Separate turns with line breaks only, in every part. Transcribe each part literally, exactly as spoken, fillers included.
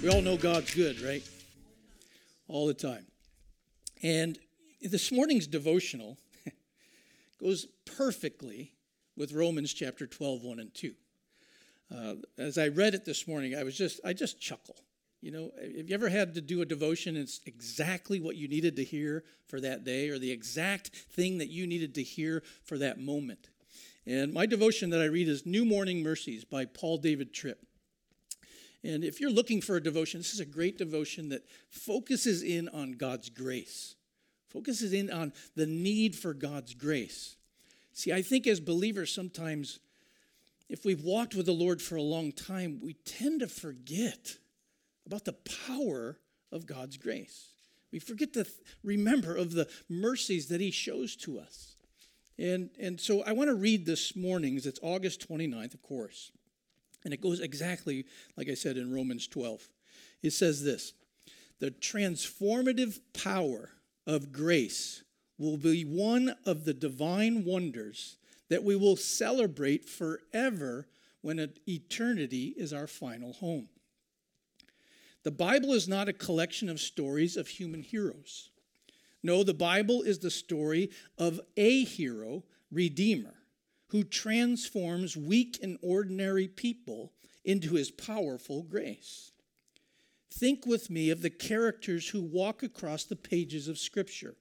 We all know God's good, right? All the time. And this morning's devotional goes perfectly with Romans chapter twelve, one and two. Uh, as I read it this morning, I was just, I just chuckle. You know, have you ever had to do a devotion and it's exactly what you needed to hear for that day or the exact thing that you needed to hear for that moment? And my devotion that I read is New Morning Mercies by Paul David Tripp. And if you're looking for a devotion, this is a great devotion that focuses in on God's grace, focuses in on the need for God's grace. See, I think as believers sometimes, if we've walked with the Lord for a long time, we tend to forget about the power of God's grace. We forget to th- remember of the mercies that he shows to us. And, and so I want to read this morning's, it's August twenty-ninth, of course. And it goes exactly like I said in Romans twelve. It says this, the transformative power of grace will be one of the divine wonders that we will celebrate forever when eternity is our final home. The Bible is not a collection of stories of human heroes. No, the Bible is the story of a hero, Redeemer, who transforms weak and ordinary people into his powerful grace. Think with me of the characters who walk across the pages of Scripture.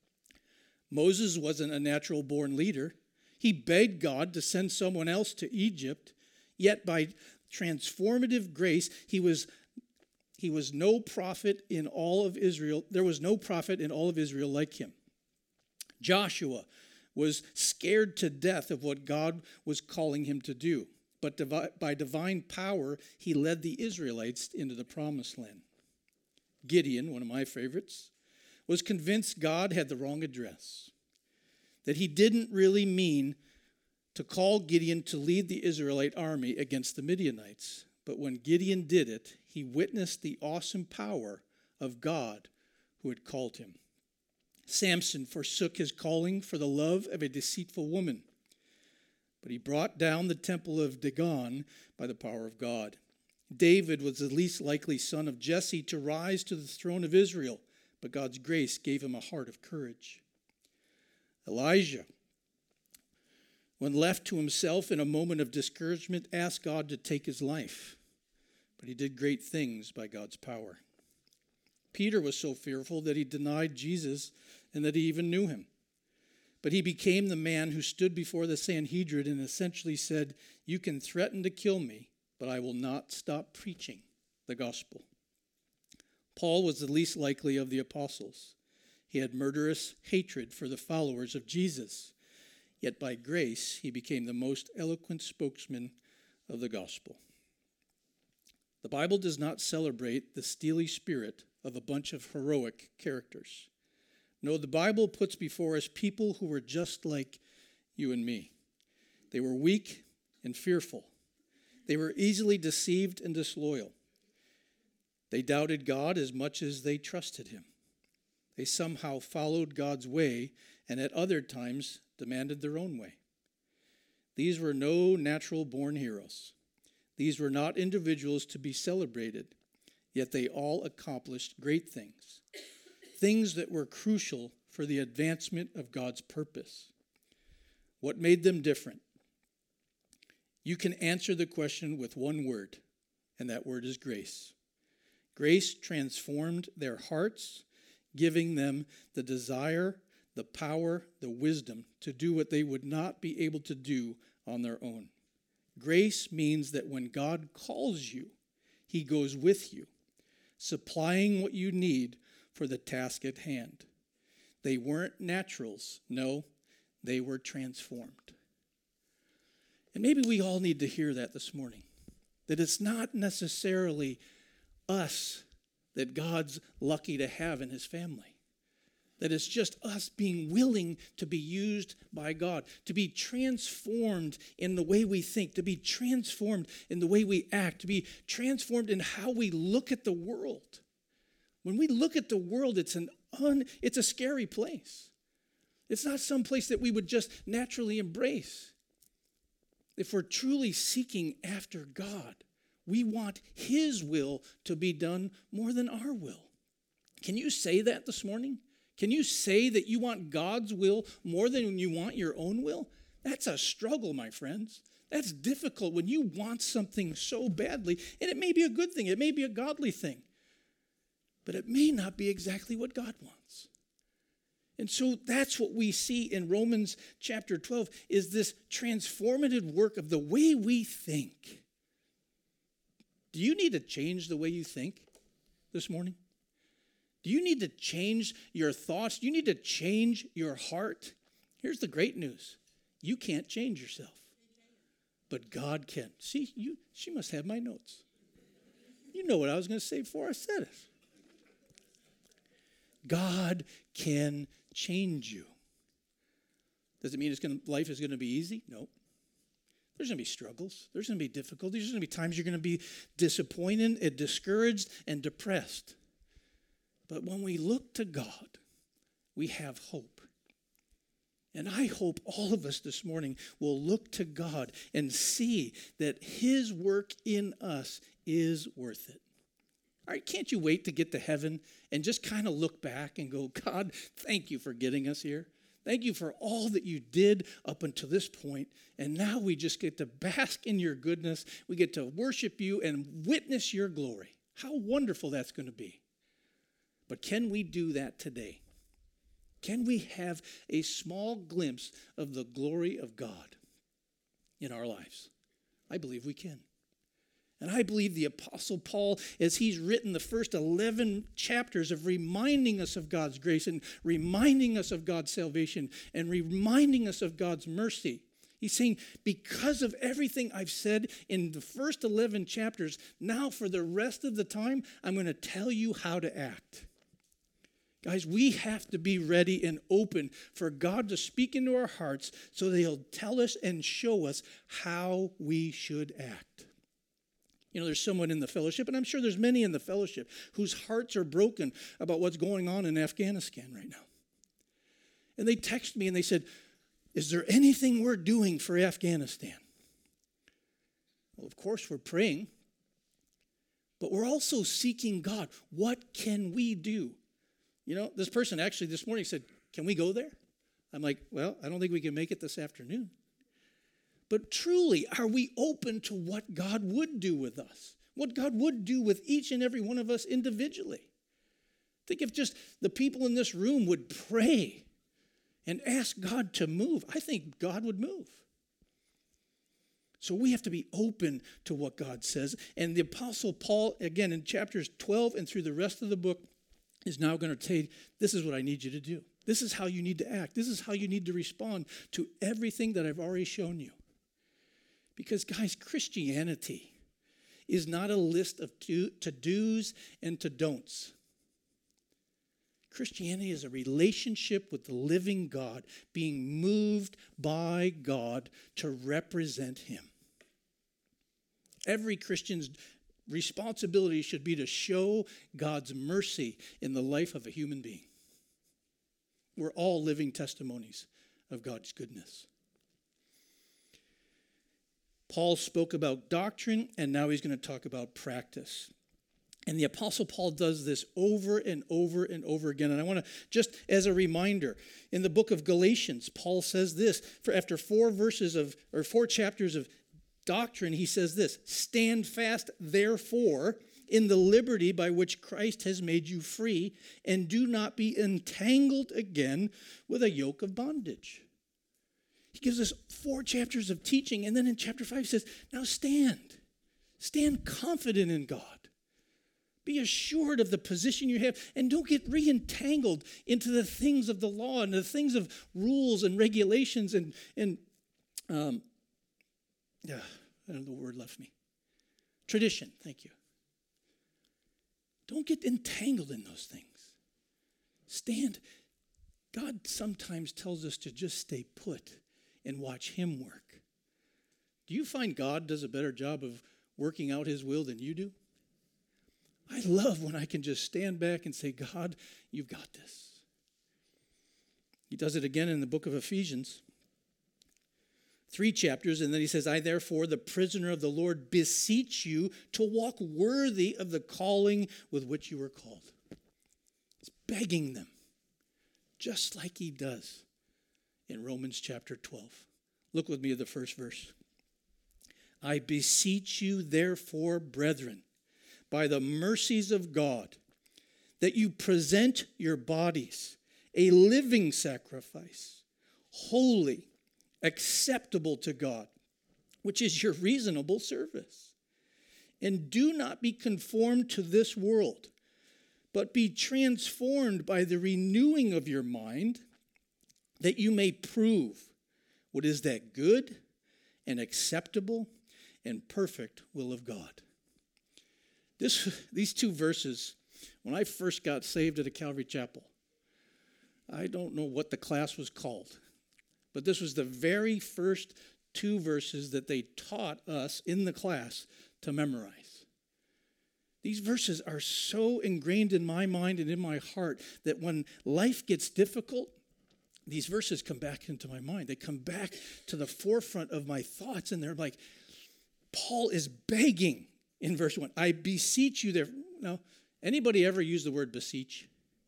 Moses wasn't a natural-born leader. He begged God to send someone else to Egypt, yet by transformative grace, he was He was no prophet in all of Israel. There was no prophet in all of Israel like him. Joshua was scared to death of what God was calling him to do. But by divine power, he led the Israelites into the promised land. Gideon, one of my favorites, was convinced God had the wrong address, that he didn't really mean to call Gideon to lead the Israelite army against the Midianites. But when Gideon did it, he witnessed the awesome power of God who had called him. Samson forsook his calling for the love of a deceitful woman, but he brought down the temple of Dagon by the power of God. David was the least likely son of Jesse to rise to the throne of Israel, but God's grace gave him a heart of courage. Elijah, when left to himself in a moment of discouragement, asked God to take his life. But he did great things by God's power. Peter was so fearful that he denied Jesus and that he even knew him. But he became the man who stood before the Sanhedrin and essentially said, "You can threaten to kill me, but I will not stop preaching the gospel." Paul was the least likely of the apostles. He had murderous hatred for the followers of Jesus. Yet by grace, he became the most eloquent spokesman of the gospel. The Bible does not celebrate the steely spirit of a bunch of heroic characters. No, the Bible puts before us people who were just like you and me. They were weak and fearful. They were easily deceived and disloyal. They doubted God as much as they trusted him. They somehow followed God's way and at other times demanded their own way. These were no natural-born heroes. These were not individuals to be celebrated, yet they all accomplished great things, things that were crucial for the advancement of God's purpose. What made them different? You can answer the question with one word, and that word is grace. Grace transformed their hearts, giving them the desire, the power, the wisdom to do what they would not be able to do on their own. Grace means that when God calls you, he goes with you, supplying what you need for the task at hand. They weren't naturals. No, they were transformed. And maybe we all need to hear that this morning, that it's not necessarily us that God's lucky to have in his family. That it's just us being willing to be used by God, to be transformed in the way we think, to be transformed in the way we act, to be transformed in how we look at the world. When we look at the world, it's an un, it's a scary place. It's not some place that we would just naturally embrace. If we're truly seeking after God, We want his will to be done more than our will. Can you say that this morning? Can you say that you want God's will more than you want your own will? That's a struggle, my friends. That's difficult when you want something so badly, and it may be a good thing, it may be a godly thing, but it may not be exactly what God wants. And so that's what we see in Romans chapter twelve, is this transformative work of the way we think. Do you need to change the way you think this morning? Do you need to change your thoughts? Do you need to change your heart? Here's the great news. You can't change yourself, but God can. See, you, she must have my notes. You know what I was going to say before I said it. God can change you. Does it mean it's going to, life is going to be easy? No. There's going to be struggles. There's going to be difficulties. There's going to be times you're going to be disappointed and discouraged and depressed. But when we look to God, we have hope. And I hope all of us this morning will look to God and see that his work in us is worth it. All right, can't you wait to get to heaven and just kind of look back and go, God, thank you for getting us here. Thank you for all that you did up until this point. And now we just get to bask in your goodness. We get to worship you and witness your glory. How wonderful that's going to be. But can we do that today? Can we have a small glimpse of the glory of God in our lives? I believe we can. And I believe the Apostle Paul, as he's written the first eleven chapters of reminding us of God's grace and reminding us of God's salvation and reminding us of God's mercy, he's saying, because of everything I've said in the first eleven chapters, now for the rest of the time, I'm going to tell you how to act. Guys, we have to be ready and open for God to speak into our hearts so that he'll tell us and show us how we should act. You know, there's someone in the fellowship, and I'm sure there's many in the fellowship, whose hearts are broken about what's going on in Afghanistan right now. And they text me and they said, is there anything we're doing for Afghanistan? Well, of course we're praying, but we're also seeking God. What can we do? You know, this person actually this morning said, can we go there? I'm like, well, I don't think we can make it this afternoon. But truly, are we open to what God would do with us? What God would do with each and every one of us individually? Think if just the people in this room would pray and ask God to move. I think God would move. So we have to be open to what God says. And the Apostle Paul, again, in chapters twelve and through the rest of the book, is now going to say, this is what I need you to do. This is how you need to act. This is how you need to respond to everything that I've already shown you. Because, guys, Christianity is not a list of to-dos and to-don'ts. Christianity is a relationship with the living God, being moved by God to represent him. Every Christian's responsibility should be to show God's mercy in the life of a human being. We're all living testimonies of God's goodness. Paul spoke about doctrine, and now he's going to talk about practice. And the Apostle Paul does this over and over and over again. And I want to, just as a reminder, in the book of Galatians, Paul says this, for after four verses of, or four chapters of doctrine, he says this, stand fast, therefore, in the liberty by which Christ has made you free, and do not be entangled again with a yoke of bondage. He gives us four chapters of teaching, and then in chapter five he says, now stand. Stand confident in God. Be assured of the position you have, and don't get re-entangled into the things of the law and the things of rules and regulations and, and um, yeah, I don't know the word left me. Tradition, thank you. Don't get entangled in those things. Stand. God sometimes tells us to just stay put and watch him work. Do you find God does a better job of working out his will than you do? I love when I can just stand back and say, God, you've got this. He does it again in the book of Ephesians. Three chapters, and then he says, I therefore, the prisoner of the Lord, beseech you to walk worthy of the calling with which you were called. He's begging them, just like he does in Romans chapter twelve. Look with me at the first verse. I beseech you, therefore, brethren, by the mercies of God, that you present your bodies a living sacrifice, holy, acceptable to God, which is your reasonable service. And do not be conformed to this world, but be transformed by the renewing of your mind, that you may prove what is that good and acceptable and perfect will of God. This, these two verses, when I first got saved at a Calvary Chapel, I don't know what the class was called, but this was the very first two verses that they taught us in the class to memorize. These verses are so ingrained in my mind and in my heart that when life gets difficult, these verses come back into my mind. They come back to the forefront of my thoughts, and they're like, Paul is begging in verse one. I beseech you there. Now, anybody ever use the word beseech?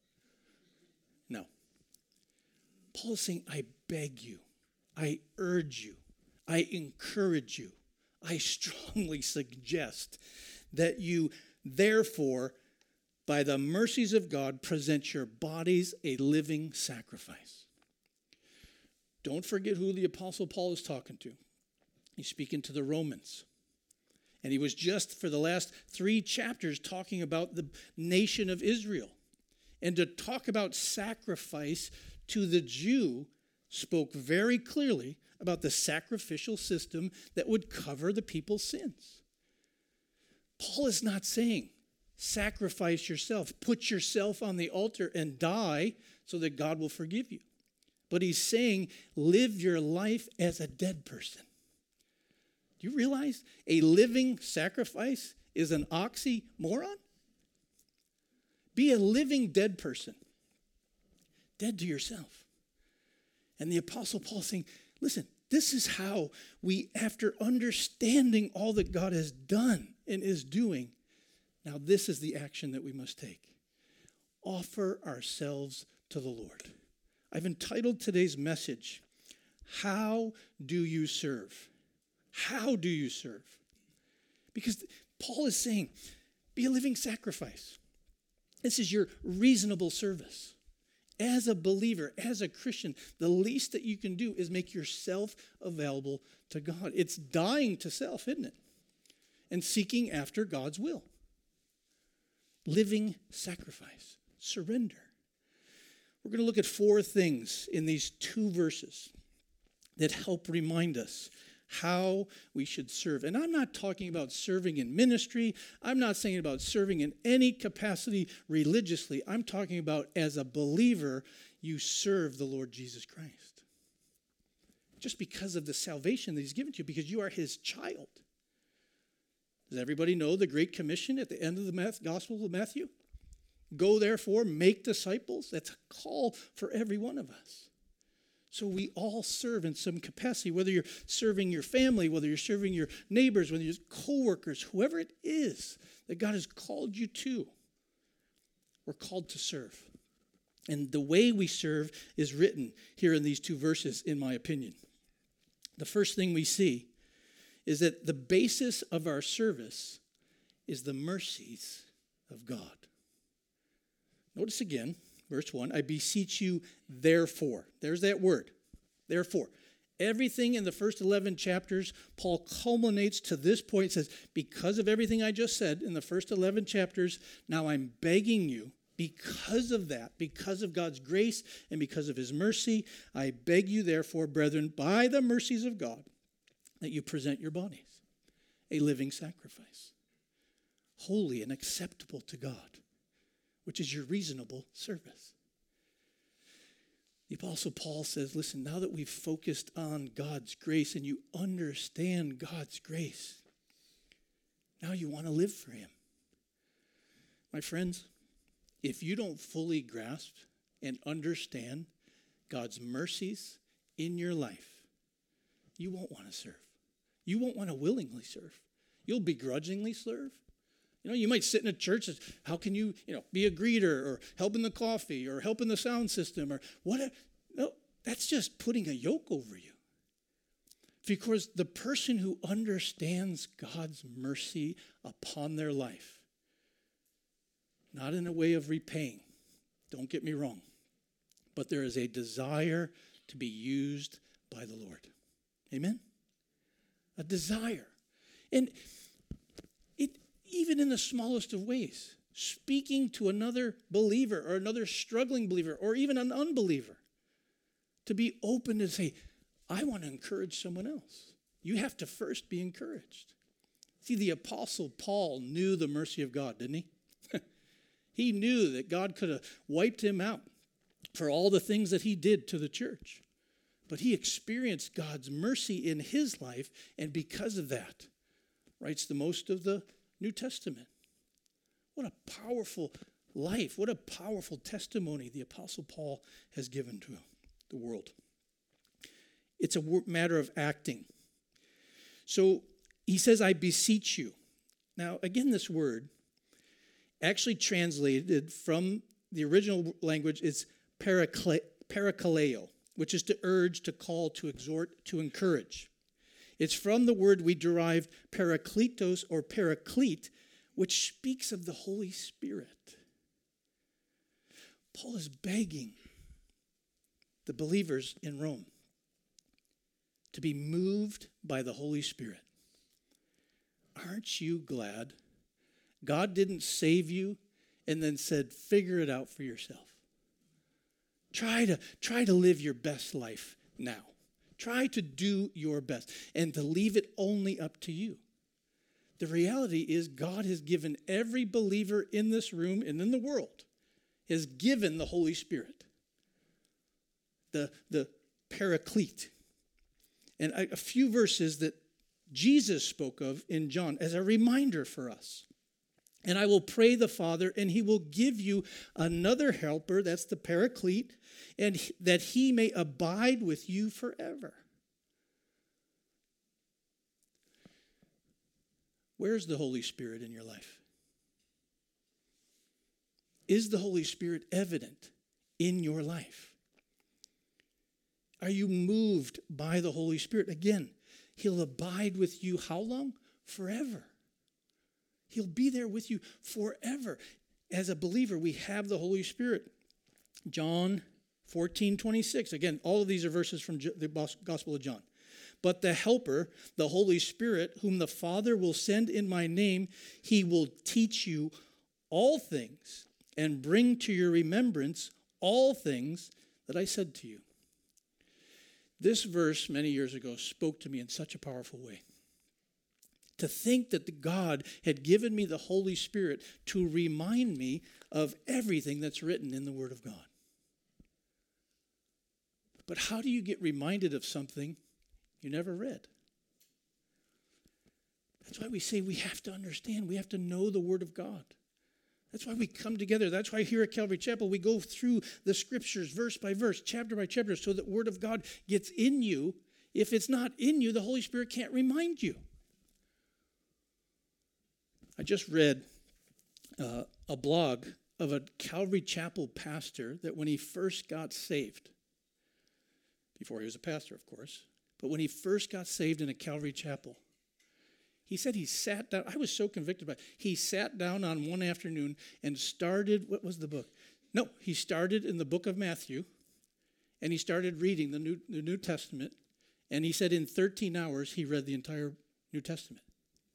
No. Paul is saying, I beg you, I urge you, I encourage you, I strongly suggest that you, therefore, by the mercies of God, present your bodies a living sacrifice. Don't forget who the Apostle Paul is talking to. He's speaking to the Romans. And he was just, for the last three chapters, talking about the nation of Israel. And to talk about sacrifice to the Jew spoke very clearly about the sacrificial system that would cover the people's sins. Paul is not saying, sacrifice yourself, put yourself on the altar and die so that God will forgive you. But he's saying, live your life as a dead person. Do you realize a living sacrifice is an oxymoron? Be a living dead person. Dead to yourself. And the Apostle Paul is saying, listen, this is how we, after understanding all that God has done and is doing, now this is the action that we must take. Offer ourselves to the Lord. I've entitled today's message, How Do You Serve? How do you serve? Because Paul is saying, be a living sacrifice. This is your reasonable service. As a believer, as a Christian, the least that you can do is make yourself available to God. It's dying to self, isn't it? And seeking after God's will. Living sacrifice. Surrender. We're going to look at four things in these two verses that help remind us how we should serve. And I'm not talking about serving in ministry. I'm not saying about serving in any capacity religiously. I'm talking about as a believer, you serve the Lord Jesus Christ. Just because of the salvation that he's given to you, because you are his child. Does everybody know the Great Commission at the end of the Gospel of Matthew? Go therefore, make disciples. That's a call for every one of us. So we all serve in some capacity, whether you're serving your family, whether you're serving your neighbors, whether you're coworkers, whoever it is that God has called you to. We're called to serve. And the way we serve is written here in these two verses, in my opinion. The first thing we see is that the basis of our service is the mercies of God. Notice again, verse one, I beseech you, therefore. There's that word, therefore. Everything in the first eleven chapters, Paul culminates to this point, says, because of everything I just said in the first eleven chapters, now I'm begging you, because of that, because of God's grace and because of his mercy, I beg you, therefore, brethren, by the mercies of God, that you present your bodies a living sacrifice, holy and acceptable to God, which is your reasonable service. The Apostle Paul says, listen, now that we've focused on God's grace and you understand God's grace, now you want to live for him. My friends, if you don't fully grasp and understand God's mercies in your life, you won't want to serve. You won't want to willingly serve. You'll begrudgingly serve. You know, you might sit in a church and how can you, you know, be a greeter or help in the coffee or help in the sound system or whatever. No, that's just putting a yoke over you. Because the person who understands God's mercy upon their life, not in a way of repaying, don't get me wrong, but there is a desire to be used by the Lord. Amen? A desire. And it, even in the smallest of ways, speaking to another believer or another struggling believer or even an unbeliever, to be open to say, I want to encourage someone else. You have to first be encouraged. See, the Apostle Paul knew the mercy of God, didn't he? He knew that God could have wiped him out for all the things that he did to the church. But he experienced God's mercy in his life, and because of that, writes the most of the New Testament. What a powerful life. What a powerful testimony the Apostle Paul has given to the world. It's a matter of acting. So he says, I beseech you. Now, again, this word, actually translated from the original language, is parakle- parakaleo, which is to urge, to call, to exhort, to encourage. It's from the word we derived parakletos or paraclete, which speaks of the Holy Spirit. Paul is begging the believers in Rome to be moved by the Holy Spirit. Aren't you glad God didn't save you and then said, figure it out for yourself? Try to, try to live your best life now. Try to do your best and to leave it only up to you. The reality is God has given every believer in this room and in the world, has given the Holy Spirit, the, the paraclete. And a, a few verses that Jesus spoke of in John as a reminder for us. And I will pray the Father, and he will give you another helper, that's the paraclete, and that he may abide with you forever. Where's the Holy Spirit in your life? Is the Holy Spirit evident in your life? Are you moved by the Holy Spirit? Again, he'll abide with you how long? Forever. He'll be there with you forever. As a believer, we have the Holy Spirit. John fourteen twenty-six. Again, all of these are verses from the Gospel of John. But the Helper, the Holy Spirit, whom the Father will send in my name, he will teach you all things and bring to your remembrance all things that I said to you. This verse many years ago spoke to me in such a powerful way. To think that the God had given me the Holy Spirit to remind me of everything that's written in the Word of God. But how do you get reminded of something you never read? That's why we say we have to understand, we have to know the Word of God. That's why we come together. That's why here at Calvary Chapel we go through the Scriptures verse by verse, chapter by chapter, so that the Word of God gets in you. If it's not in you, the Holy Spirit can't remind you. I just read uh, a blog of a Calvary Chapel pastor that when he first got saved, before he was a pastor, of course, but when he first got saved in a Calvary Chapel, he said he sat down. I was so convicted by it. He sat down on one afternoon and started, what was the book? No, he started in the book of Matthew, and he started reading the New, the New Testament, and he said in thirteen hours he read the entire New Testament.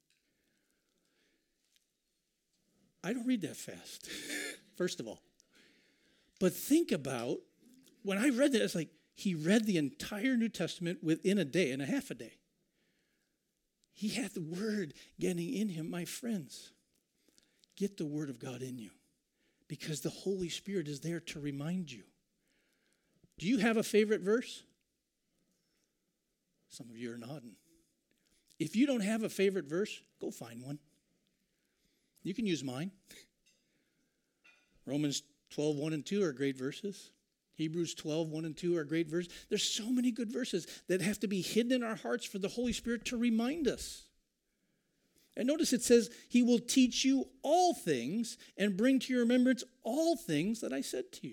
I don't read that fast, first of all. But think about, when I read that, it's like he read the entire New Testament within a day and a half a day. He had the Word getting in him. My friends, get the Word of God in you because the Holy Spirit is there to remind you. Do you have a favorite verse? Some of you are nodding. If you don't have a favorite verse, go find one. You can use mine. Romans twelve, one and two are great verses. Hebrews twelve, one and two are great verses. There's so many good verses that have to be hidden in our hearts for the Holy Spirit to remind us. And notice it says, he will teach you all things and bring to your remembrance all things that I said to you.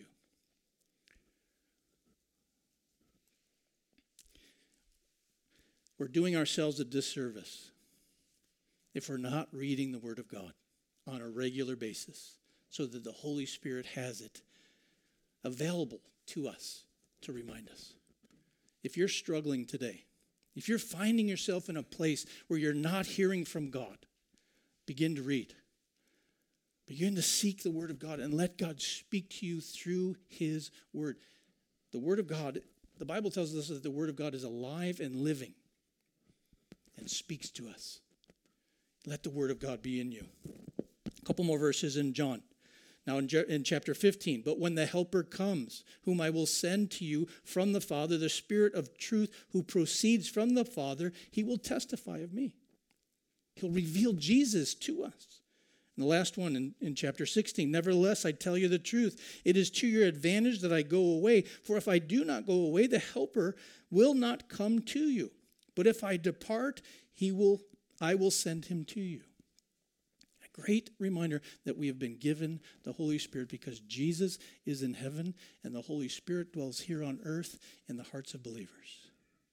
We're doing ourselves a disservice if we're not reading the Word of God on a regular basis so that the Holy Spirit has it available to us to remind us. If you're struggling today, if you're finding yourself in a place where you're not hearing from God, begin to read. Begin to seek the Word of God and let God speak to you through His Word. The Word of God, the Bible tells us that the Word of God is alive and living and speaks to us. Let the Word of God be in you. A couple more verses in John. Now in, in chapter fifteen, but when the Helper comes, whom I will send to you from the Father, the Spirit of truth who proceeds from the Father, he will testify of me. He'll reveal Jesus to us. And the last one in, in chapter sixteen, nevertheless, I tell you the truth. It is to your advantage that I go away, for if I do not go away, the Helper will not come to you. But if I depart, he will, I will send him to you. A great reminder that we have been given the Holy Spirit because Jesus is in heaven and the Holy Spirit dwells here on earth in the hearts of believers.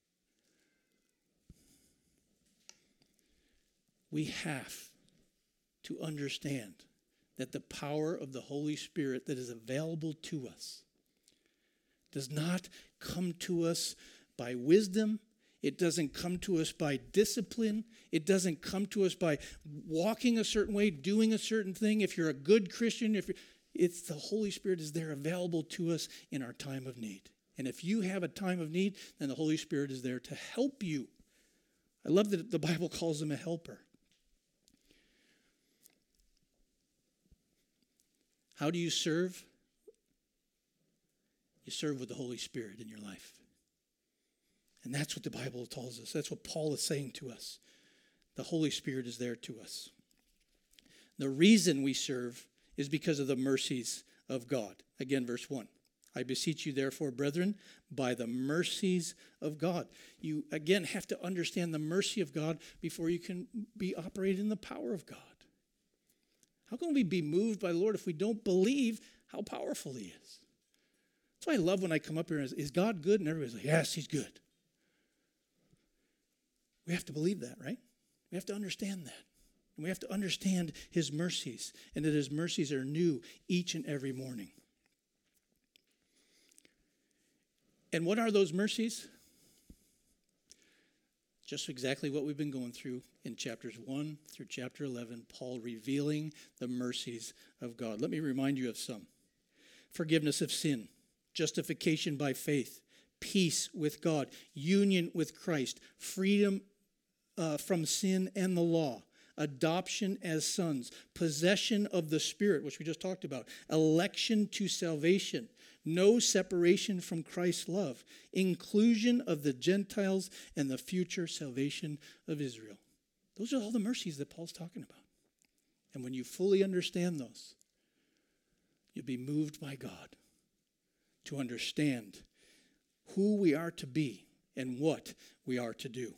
We have to understand that the power of the Holy Spirit that is available to us does not come to us by wisdom. It doesn't come to us by discipline. It doesn't come to us by walking a certain way, doing a certain thing. If you're a good Christian, if you're, it's the Holy Spirit is there available to us in our time of need. And if you have a time of need, then the Holy Spirit is there to help you. I love that the Bible calls him a helper. How do you serve? You serve with the Holy Spirit in your life. And that's what the Bible tells us. That's what Paul is saying to us. The Holy Spirit is there to us. The reason we serve is because of the mercies of God. Again, verse one. I beseech you, therefore, brethren, by the mercies of God. You, again, have to understand the mercy of God before you can be operating in the power of God. How can we be moved by the Lord if we don't believe how powerful he is? That's why I love when I come up here and say, is God good? And everybody's like, yes, he's good. We have to believe that, right? We have to understand that. And we have to understand his mercies and that his mercies are new each and every morning. And what are those mercies? Just exactly what we've been going through in chapters one through chapter eleven, Paul revealing the mercies of God. Let me remind you of some. Forgiveness of sin, justification by faith, peace with God, union with Christ, freedom uh, from sin and the law, adoption as sons, possession of the Spirit, which we just talked about, election to salvation, no separation from Christ's love, inclusion of the Gentiles, and the future salvation of Israel. Those are all the mercies that Paul's talking about. And when you fully understand those, you'll be moved by God to understand who we are to be and what we are to do.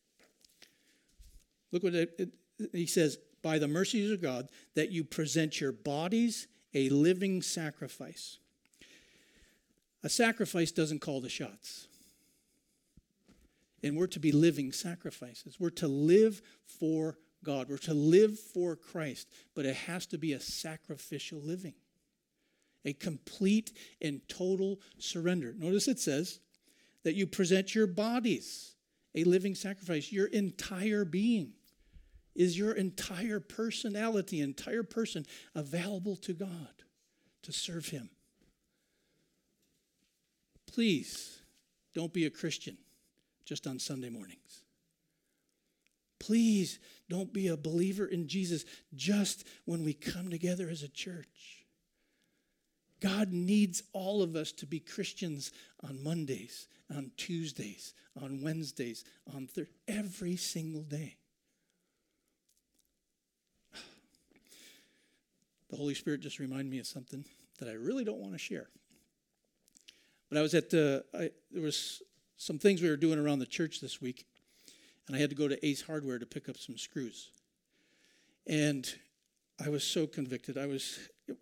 Look what it, it, he says, by the mercies of God, that you present your bodies a living sacrifice. A sacrifice doesn't call the shots. And we're to be living sacrifices. We're to live for God. We're to live for Christ. But it has to be a sacrificial living. A complete and total surrender. Notice it says that you present your bodies a living sacrifice. Your entire being is your entire personality, entire person available to God to serve him. Please don't be a Christian just on Sunday mornings. Please don't be a believer in Jesus just when we come together as a church. God needs all of us to be Christians on Mondays, on Tuesdays, on Wednesdays, on Thursdays, every single day. The Holy Spirit just reminded me of something that I really don't want to share. But I was at the, I, there was some things we were doing around the church this week, and I had to go to Ace Hardware to pick up some screws. And I was so convicted. I was,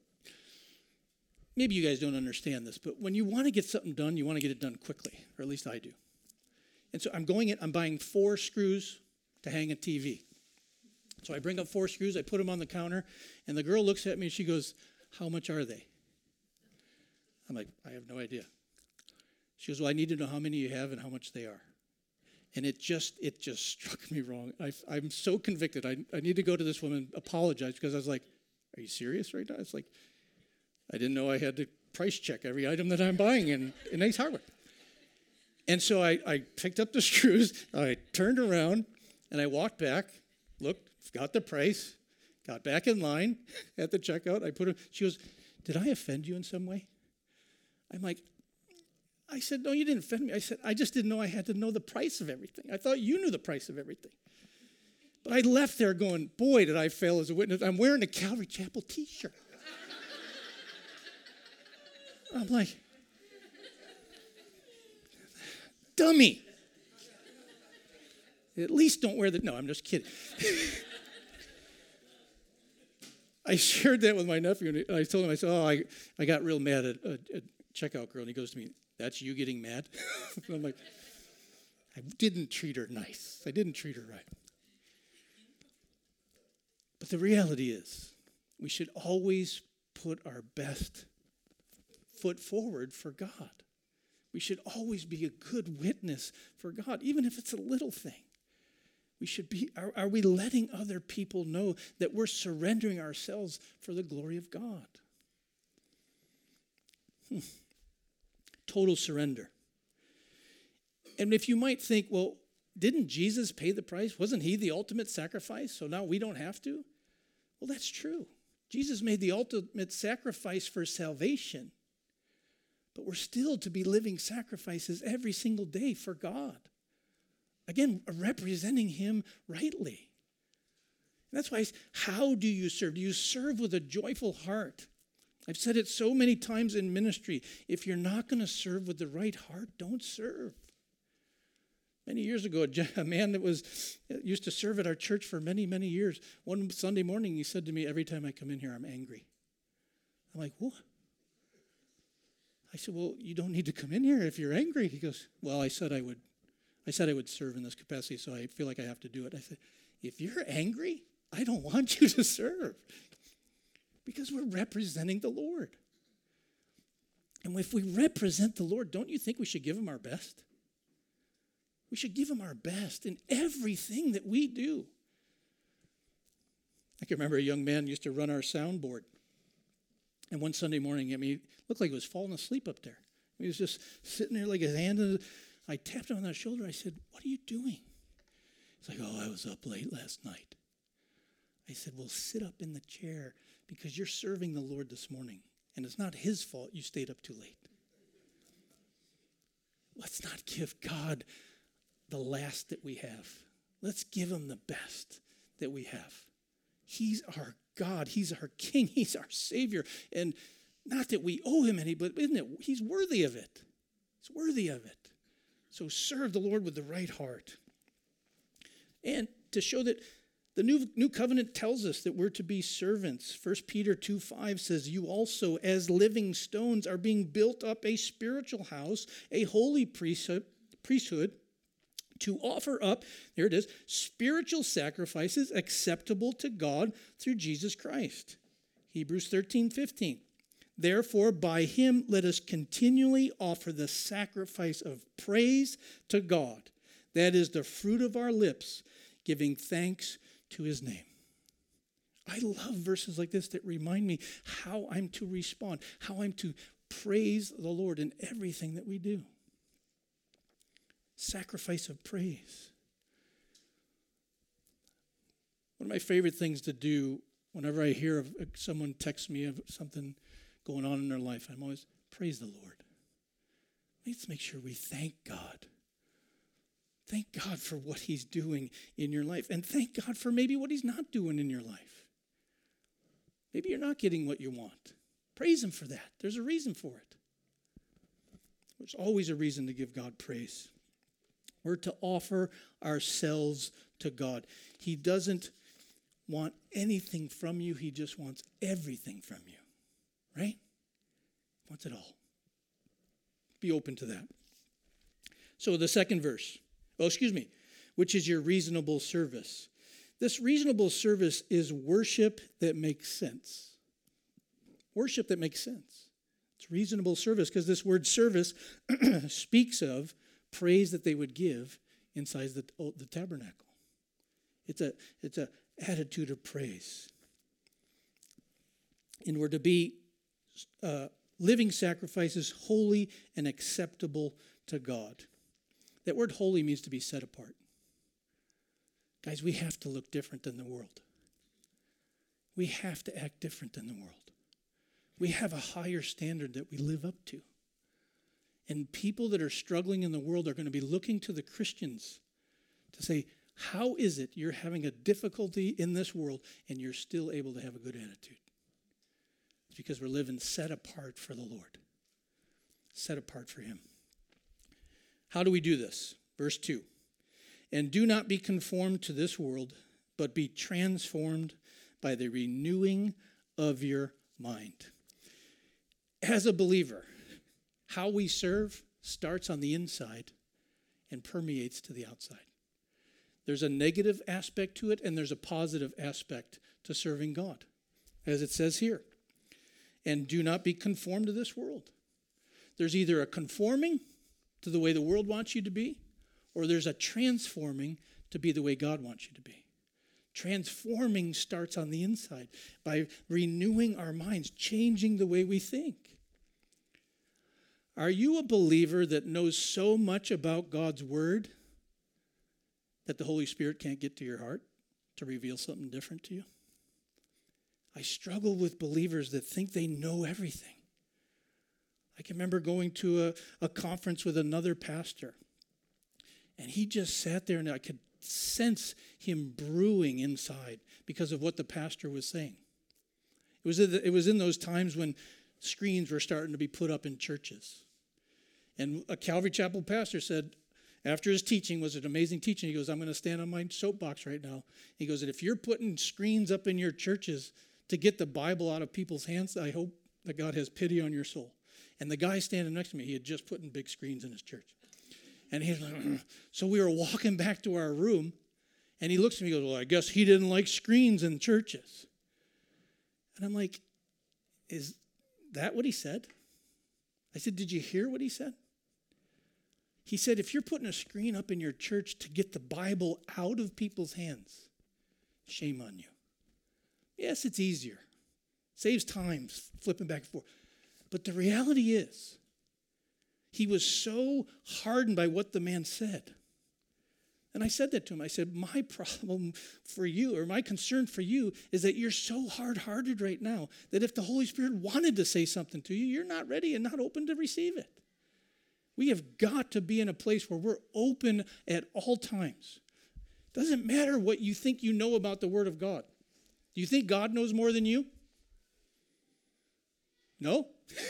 maybe you guys don't understand this, but when you want to get something done, you want to get it done quickly, or at least I do. And so I'm going in, I'm buying four screws to hang a T V. So I bring up four screws, I put them on the counter, and the girl looks at me and she goes, "How much are they?" I'm like, "I have no idea." She goes, "Well, I need to know how many you have and how much they are." And it just it just struck me wrong. I, I'm so convicted. I, I need to go to this woman, apologize, because I was like, "Are you serious right now?" It's like, I didn't know I had to price check every item that I'm buying in, in Ace Hardware. And so I, I picked up the screws, I turned around, and I walked back, looked, got the price, got back in line at the checkout. I put it, she goes, "Did I offend you in some way?" I'm like, I said, "No, you didn't offend me." I said, "I just didn't know I had to know the price of everything. I thought you knew the price of everything." But I left there going, boy, did I fail as a witness. I'm wearing a Calvary Chapel t-shirt. I'm like, dummy. At least don't wear the, no, I'm just kidding. I shared that with my nephew, and I told him, I said, "Oh, I, I got real mad at a, a checkout girl." And he goes to me, "That's you getting mad?" I'm like, I didn't treat her nice. I didn't treat her right. But the reality is, we should always put our best foot forward for God. We should always be a good witness for God, even if it's a little thing. We should be, are, are we letting other people know that we're surrendering ourselves for the glory of God? Hmm. Total surrender. And if you might think, well, didn't Jesus pay the price? Wasn't he the ultimate sacrifice? So now we don't have to? Well, that's true. Jesus made the ultimate sacrifice for salvation. But we're still to be living sacrifices every single day for God. Again, representing him rightly. And that's why, how do you serve? Do you serve with a joyful heart? I've said it so many times in ministry. If you're not going to serve with the right heart, don't serve. Many years ago, a man that was used to serve at our church for many, many years, one Sunday morning, he said to me, "Every time I come in here, I'm angry." I'm like, "What?" I said, "Well, you don't need to come in here if you're angry." He goes, "Well, I said I would I said I would serve in this capacity, so I feel like I have to do it." I said, "If you're angry, I don't want you to serve, because we're representing the Lord. And if we represent the Lord, don't you think we should give him our best? We should give him our best in everything that we do." I can remember a young man used to run our soundboard. And one Sunday morning, I mean, he looked like he was falling asleep up there. He was just sitting there like his hand in the, I tapped him on the shoulder. I said, "What are you doing?" He's like, "Oh, I was up late last night." I said, "Well, sit up in the chair, because you're serving the Lord this morning. And it's not his fault you stayed up too late." Let's not give God the last that we have. Let's give him the best that we have. He's our God. He's our King. He's our Savior. And not that we owe him any, but isn't it? He's worthy of it. He's worthy of it. So serve the Lord with the right heart. And to show that the new, new covenant tells us that we're to be servants. First Peter two five says, "You also, as living stones, are being built up a spiritual house, a holy priesthood, priesthood to offer up," there it is, "spiritual sacrifices acceptable to God through Jesus Christ." Hebrews thirteen fifteen. "Therefore, by him let us continually offer the sacrifice of praise to God. That is the fruit of our lips, giving thanks to his name." I love verses like this that remind me how I'm to respond, how I'm to praise the Lord in everything that we do. Sacrifice of praise. One of my favorite things to do whenever I hear of someone text me of something going on in their life, I'm always, praise the Lord. Let's make sure we thank God. Thank God for what he's doing in your life. And thank God for maybe what he's not doing in your life. Maybe you're not getting what you want. Praise him for that. There's a reason for it. There's always a reason to give God praise. We're to offer ourselves to God. He doesn't want anything from you. He just wants everything from you, right? He wants it all. Be open to that. So the second verse, oh, excuse me, which is your reasonable service. This reasonable service is worship that makes sense. Worship that makes sense. It's reasonable service because this word service speaks of praise that they would give inside the, the tabernacle. It's a it's a attitude of praise. And we're to be uh, living sacrifices, holy and acceptable to God. That word holy means to be set apart. Guys, we have to look different than the world. We have to act different than the world. We have a higher standard that we live up to. And people that are struggling in the world are going to be looking to the Christians to say, how is it you're having a difficulty in this world and you're still able to have a good attitude? It's because we're living set apart for the Lord. Set apart for Him. How do we do this? Verse two. And do not be conformed to this world, but be transformed by the renewing of your mind. As a believer, how we serve starts on the inside and permeates to the outside. There's a negative aspect to it, and there's a positive aspect to serving God, as it says here. And do not be conformed to this world. There's either a conforming to the way the world wants you to be, or there's a transforming to be the way God wants you to be. Transforming starts on the inside by renewing our minds, changing the way we think. Are you a believer that knows so much about God's word that the Holy Spirit can't get to your heart to reveal something different to you? I struggle with believers that think they know everything. I can remember going to a, a conference with another pastor, and he just sat there, and I could sense him brewing inside because of what the pastor was saying. It was, it was in those times when screens were starting to be put up in churches. And a Calvary Chapel pastor said, after his teaching, was an amazing teaching, he goes, I'm going to stand on my soapbox right now. He goes, and if you're putting screens up in your churches to get the Bible out of people's hands, I hope that God has pity on your soul. And the guy standing next to me, he had just put in big screens in his church. And he's like, mm. So we were walking back to our room, and he looks at me and goes, well, I guess he didn't like screens in churches. And I'm like, is that what he said? I said, did you hear what he said? He said, if you're putting a screen up in your church to get the Bible out of people's hands, shame on you. Yes, it's easier. Saves time flipping back and forth. But the reality is, he was so hardened by what the man said. And I said that to him. I said, my problem for you, or my concern for you, is that you're so hard-hearted right now that if the Holy Spirit wanted to say something to you, you're not ready and not open to receive it. We have got to be in a place where we're open at all times. Doesn't matter what you think you know about the Word of God. Do you think God knows more than you? No?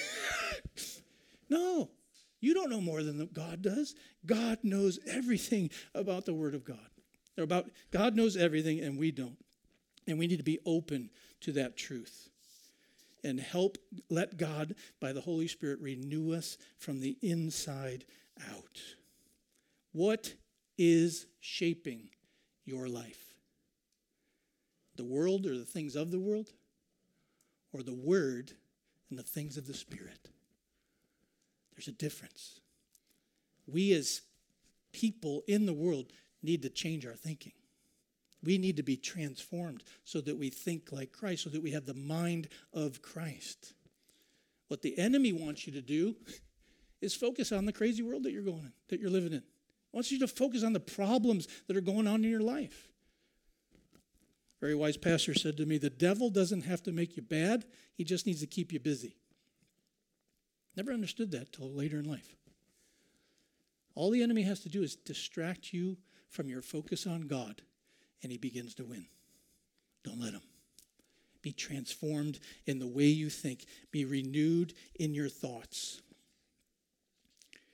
No. You don't know more than God does. God knows everything about the Word of God. Or about God knows everything and we don't. And we need to be open to that truth. And help let God, by the Holy Spirit, renew us from the inside out. What is shaping your life? The world or the things of the world? Or the Word and the things of the Spirit? There's a difference. We as people in the world need to change our thinking. We need to be transformed so that we think like Christ, so that we have the mind of Christ. What the enemy wants you to do is focus on the crazy world that you're going in, that you're living in. He wants you to focus on the problems that are going on in your life. A very wise pastor said to me, the devil doesn't have to make you bad, he just needs to keep you busy. Never understood that till later in life. All the enemy has to do is distract you from your focus on God, and he begins to win. Don't let him. Be transformed in the way you think. Be renewed in your thoughts.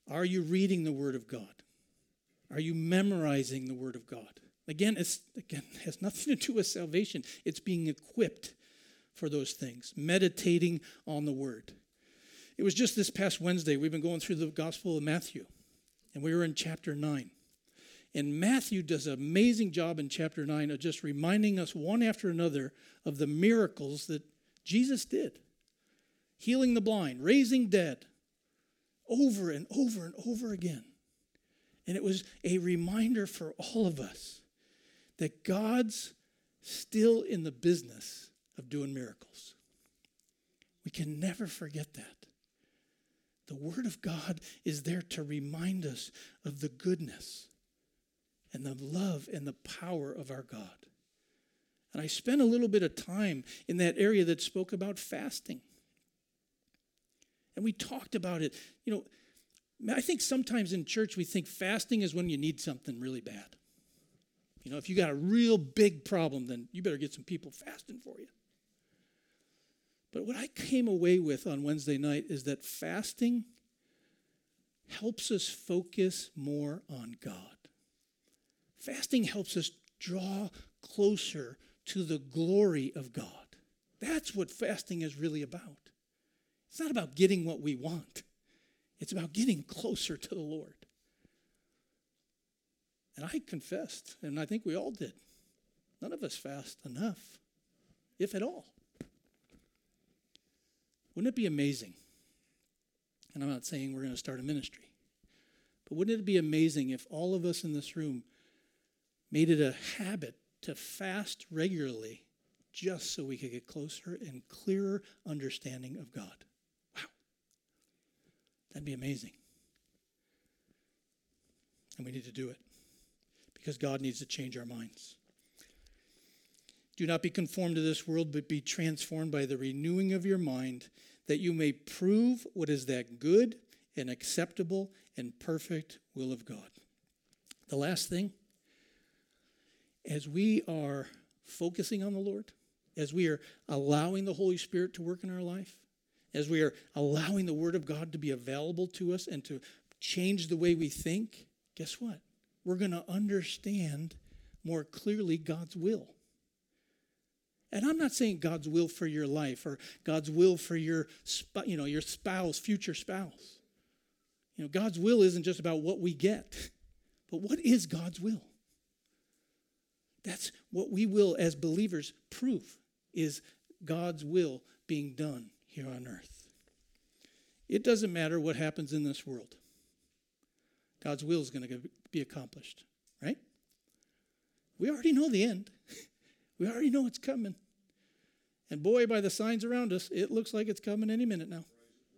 Are you reading the Word of God? Are you memorizing the Word of God? Again, it's again it has nothing to do with salvation. It's being equipped for those things, meditating on the Word. It was just this past Wednesday, we've been going through the Gospel of Matthew, and we were in chapter nine. And Matthew does an amazing job in chapter nine of just reminding us one after another of the miracles that Jesus did. Healing the blind, raising dead, over and over and over again. And it was a reminder for all of us that God's still in the business of doing miracles. We can never forget that. The Word of God is there to remind us of the goodness and the love and the power of our God. And I spent a little bit of time in that area that spoke about fasting. And we talked about it. You know, I think sometimes in church we think fasting is when you need something really bad. You know, if you got a real big problem, then you better get some people fasting for you. But what I came away with on Wednesday night is that fasting helps us focus more on God. Fasting helps us draw closer to the glory of God. That's what fasting is really about. It's not about getting what we want. It's about getting closer to the Lord. And I confessed, and I think we all did. None of us fast enough, if at all. Wouldn't it be amazing? And I'm not saying we're going to start a ministry, but wouldn't it be amazing if all of us in this room made it a habit to fast regularly just so we could get closer and clearer understanding of God? Wow. That'd be amazing. And we need to do it because God needs to change our minds. Do not be conformed to this world, but be transformed by the renewing of your mind, that you may prove what is that good and acceptable and perfect will of God. The last thing, as we are focusing on the Lord, as we are allowing the Holy Spirit to work in our life, as we are allowing the Word of God to be available to us and to change the way we think, guess what? We're going to understand more clearly God's will. And I'm not saying God's will for your life or God's will for your, you know, your spouse, future spouse. You know, God's will isn't just about what we get, but what is God's will? That's what we will, as believers, prove is God's will being done here on earth. It doesn't matter what happens in this world. God's will is going to be accomplished, right? We already know the end. We already know it's coming. And boy, by the signs around us, it looks like it's coming any minute now.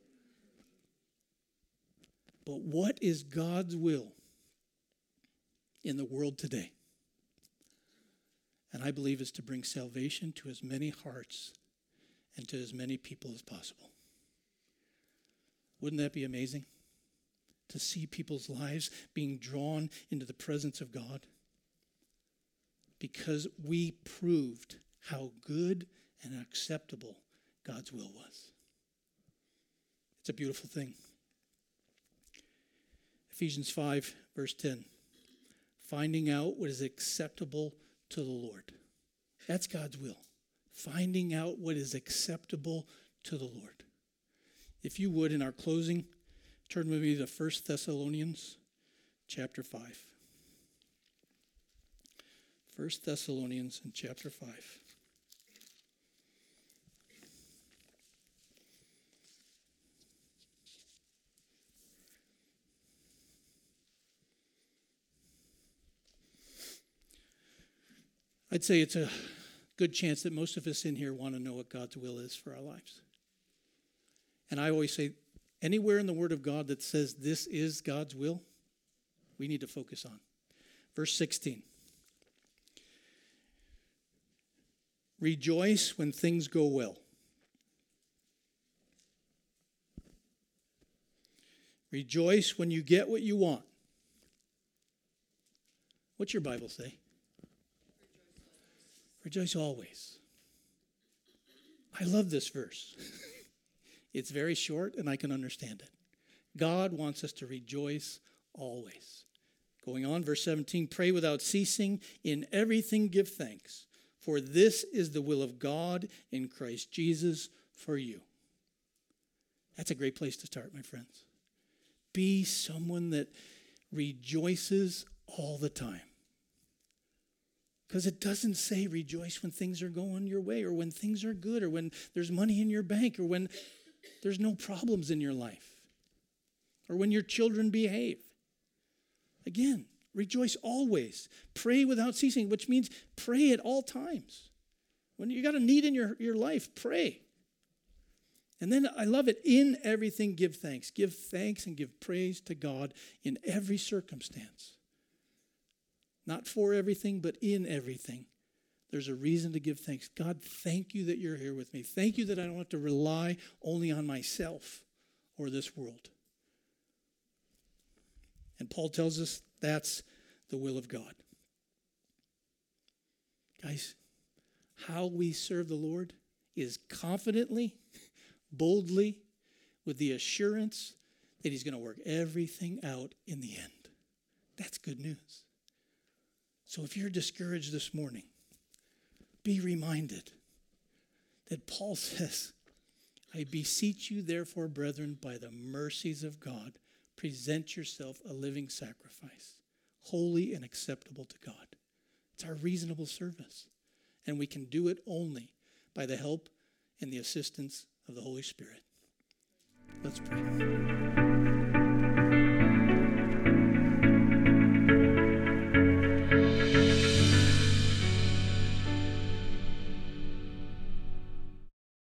But what is God's will in the world today? And I believe it's to bring salvation to as many hearts and to as many people as possible. Wouldn't that be amazing? To see people's lives being drawn into the presence of God? Because we proved how good and acceptable God's will was. It's a beautiful thing. Ephesians five, verse ten. Finding out what is acceptable to the Lord. That's God's will. Finding out what is acceptable to the Lord. If you would, in our closing, turn with me to First Thessalonians chapter five. First Thessalonians in chapter five. I'd say it's a good chance that most of us in here want to know what God's will is for our lives. And I always say, anywhere in the Word of God that says this is God's will, we need to focus on. Verse sixteen. Rejoice when things go well. Rejoice when you get what you want. What's your Bible say? Rejoice always. I love this verse. It's very short and I can understand it. God wants us to rejoice always. Going on, verse seventeen, pray without ceasing, in everything give thanks, for this is the will of God in Christ Jesus for you. That's a great place to start, my friends. Be someone that rejoices all the time. Because it doesn't say rejoice when things are going your way, or when things are good, or when there's money in your bank, or when there's no problems in your life, or when your children behave. Again, rejoice always. Pray without ceasing, which means pray at all times. When you got a need in your, your life, pray. And then I love it, in everything give thanks. Give thanks and give praise to God in every circumstance. Not for everything, but in everything. There's a reason to give thanks. God, thank you that you're here with me. Thank you that I don't have to rely only on myself or this world. And Paul tells us that's the will of God. Guys, how we serve the Lord is confidently, boldly, with the assurance that he's going to work everything out in the end. That's good news. So if you're discouraged this morning, be reminded that Paul says, I beseech you therefore, brethren, by the mercies of God, present yourself a living sacrifice, holy and acceptable to God. It's our reasonable service. And we can do it only by the help and the assistance of the Holy Spirit. Let's pray.